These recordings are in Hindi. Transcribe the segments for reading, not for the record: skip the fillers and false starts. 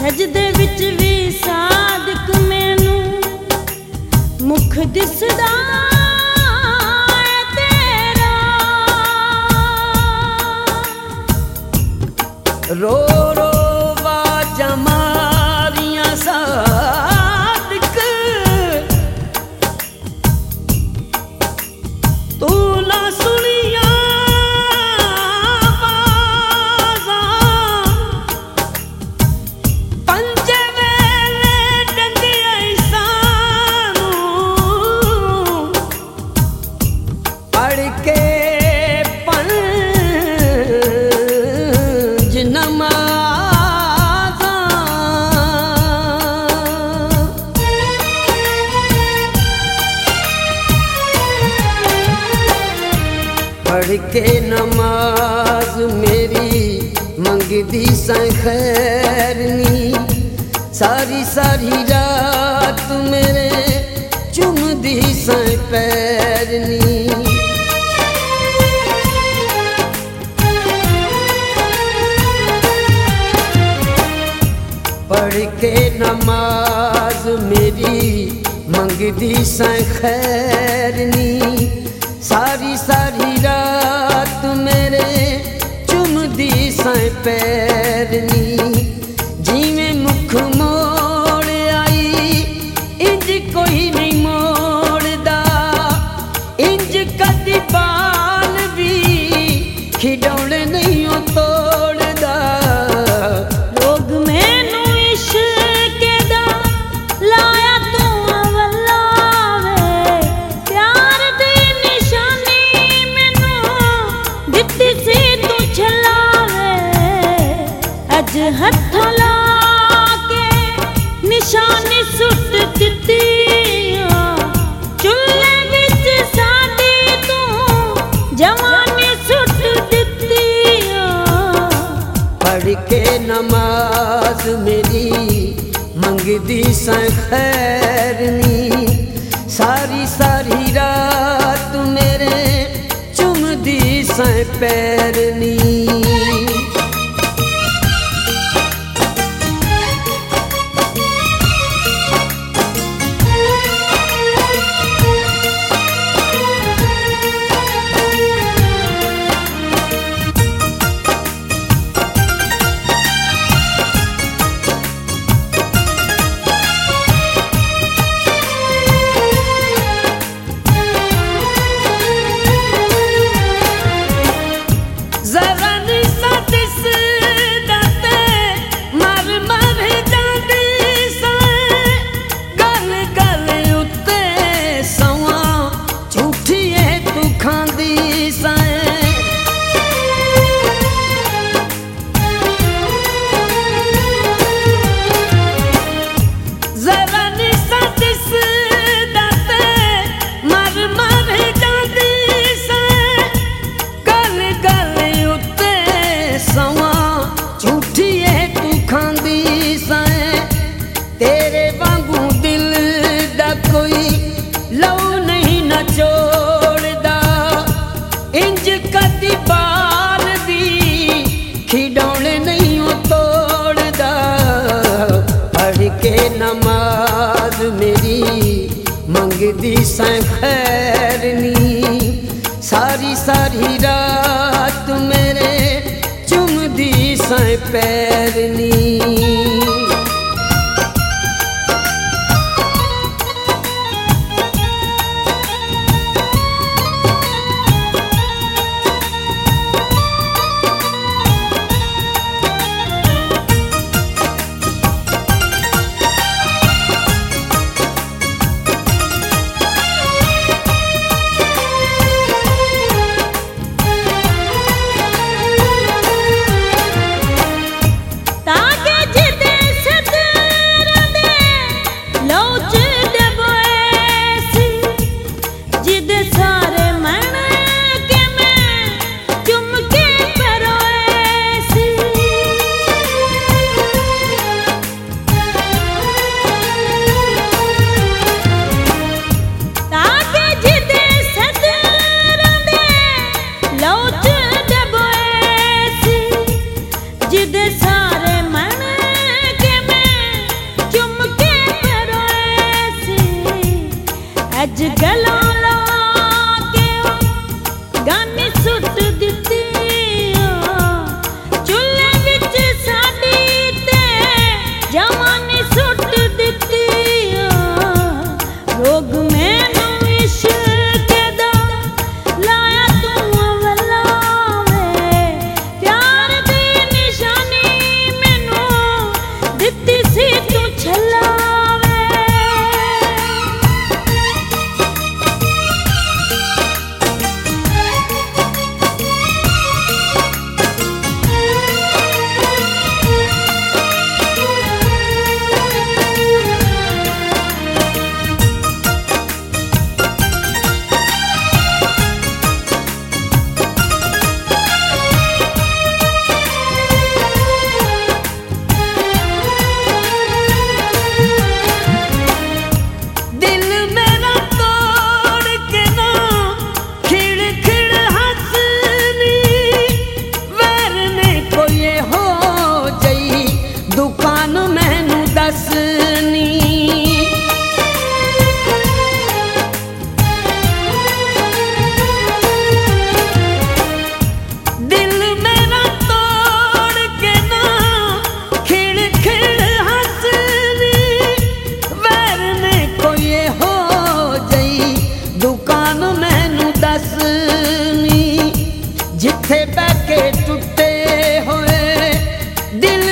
सजदे विच भी सादिक मैनू मुख दिसदा तेरा। रो रो वाजा मारियां सादिक तू ना सुनिया पढ़ के नमाज मेरी मंगदी सां खैरनी। सारी सारी रात मेरे चुमदी सां पैरनी। पढ़ के नमाज मेरी मंगदी सां खैरनी। सारी सारी रात मेरे चुमदी सां पैरनी। जिवें मुख मोड़ आई इंज कोई नहीं मोड़दा। इंज कदी बाल भी खिडौने नहीं तोड़दा। लोग मैनू इश्क दा लाया तू अवला वे। प्यार दी निशानी मैनू दित्ती सी तू छलावे। अज हत्थों ला के निशानी सुट दित्ती। चुल्हे विच साडी तू जवानी सुट दित्ती। पढ़ के नमाज मेरी मंगदी सां खैरनी। सारी सारी रात मेरे चुमदी सां पैरनी। तेरे वांगू दिल दा कोई लहू नहीं न छोड़दा। इंज कदी बाल भी खिडौने नहीं तोड़दा। पढ़ के नमाज मेरी मंगदी सां खैरनी। सारी सारी रात मेरे चुमदी सां पैरनी। जिदे सारे मन के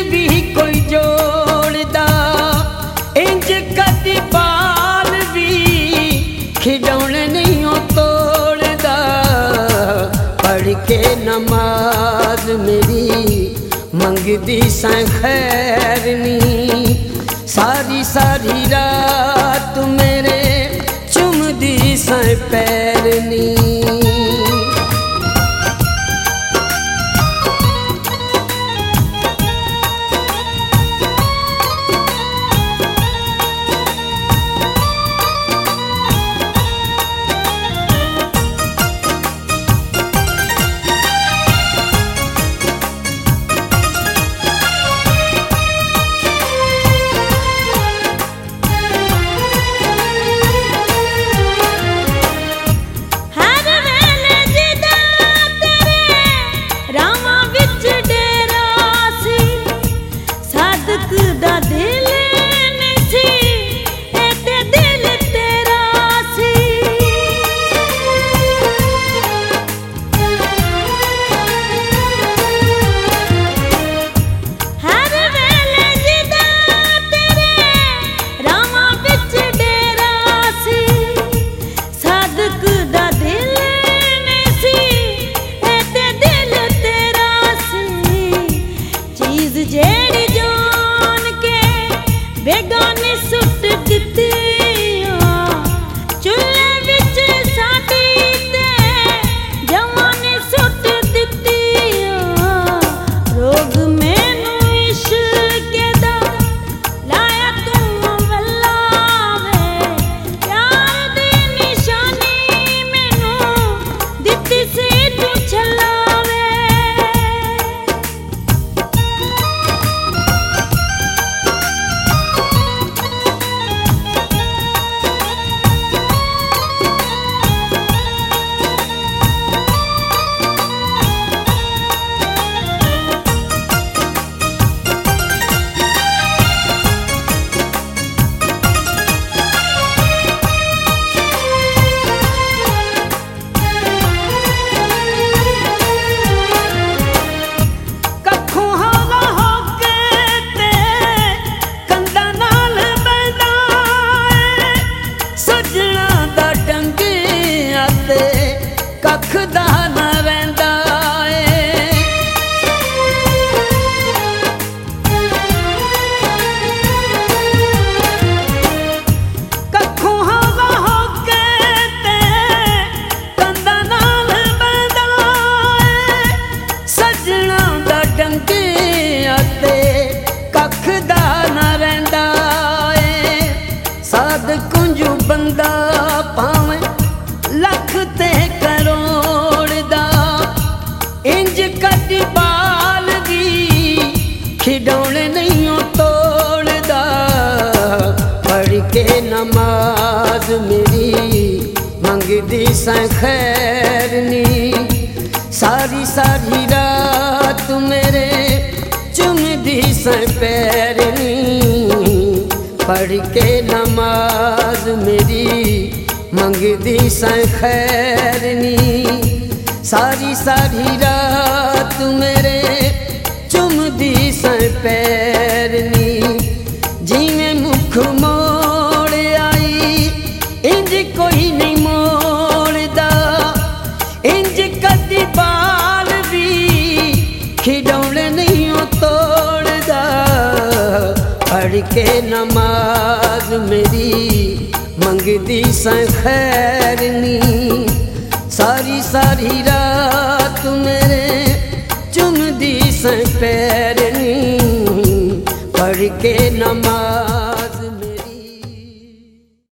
भी कोई जोड़दा इंज कदी बाल भी खिडौने नहीं हो तोड़दा पढ़ के नमाज मेरी मंगदी सां खैर नी सारी सारी रात मेरे चुमदी सां पैर नी जेड़ी जान के बेगाने सुट दित्ती चुल्हे विच साडी ते जवाने सुट दित्ती रोग मैनू इश्क दा लाया तू वल्ला वे प्यार दी निशानी मैनू दित्ती सी तू छल्ला कखदा न रहिंदा कखों हवा होके ते कंधा नाल बहंदा सजना दा डंगे ते कखदा न रहिंदा साध कुंजू बंदा भावें लख ते करोड़ दा इंज कदी बाल दी खिडौने नहीं हो तोड़दा पढ़ के नमाज मेरी मंगदी सां खैर नी सारी सारी रात मेरे चुमदी सां पैर नी पढ़ के नमाज मेरी मंगदी सां खैर नी सारी सारी रात मेरे चुमदी सां पैर नी जिवें मुख मोड़ आई इंज कोई नहीं मोड़दा इंज कदी बाल भी खिडौने नहीं हो तोड़दा पढ़ के नमाज मेरी मंगदी सां खैर नी सारी सारी रात मेरे चुमदी सां पैर नी पढ़ के नमाज